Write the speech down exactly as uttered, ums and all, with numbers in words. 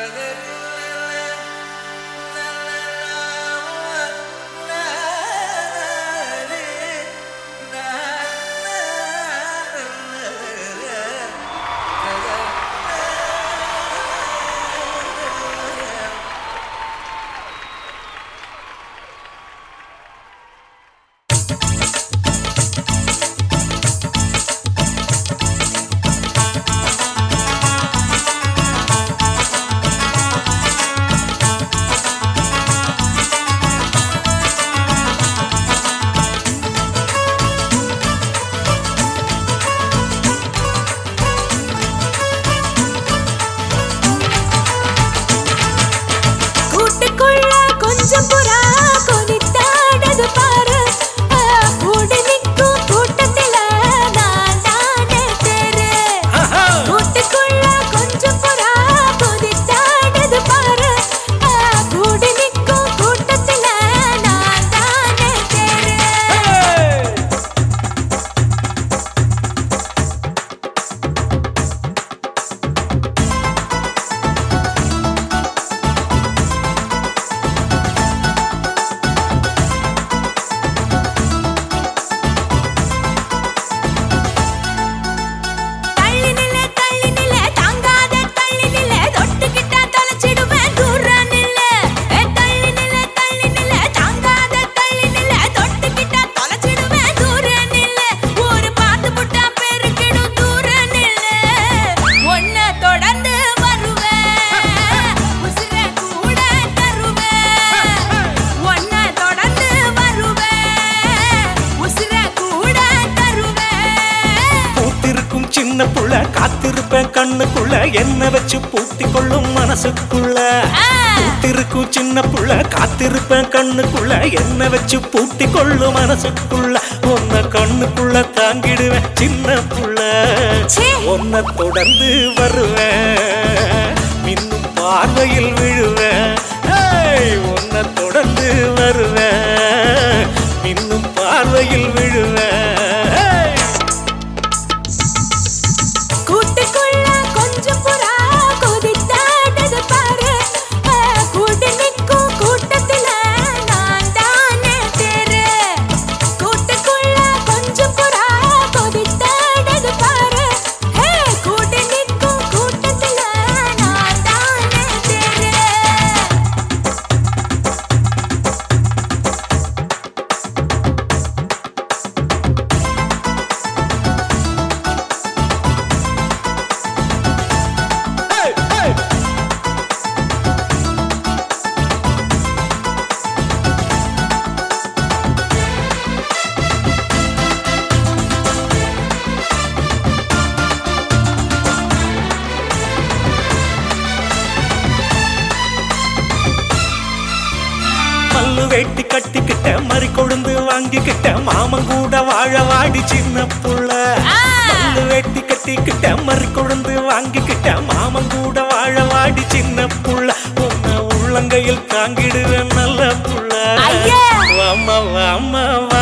சின்ன புள்ள காத்திருப்பேன் கண்ணுக்குள்ள என்ன வச்சு பூட்டி கொள்ளும் மனசுக்குள்ள பூத்திருக்கும் சின்ன புள்ள காத்திருப்பேன் கண்ணுக்குள்ள என்ன வச்சு பூட்டி கொள்ளும் மனசுக்குள்ள உன்னை கண்ணுக்குள்ள தாங்கிடுவேன் சின்ன புள்ள உன்னை தொடர்ந்து வருவேன் இன்னும் பார்வையில் விழுவேன் உன்னை தொடர்ந்து வருவேன் இன்னும் பார்வையில் விழுவேன் வெட்டி கட்டிக்கிட்ட மறி கொழுந்து வாங்கிக்கிட்ட மாமன் கூட வாழ வாடி சின்ன புள்ள மல்லு வெட்டி கட்டிக்கிட்ட மறி கொழுந்து வாங்கிக்கிட்ட மாமன் கூட வாழ வாடி சின்ன புள்ள உன்னை உள்ளங்கையில் தாங்கிடுவேன் நல்ல புள்ள வாமா வாமா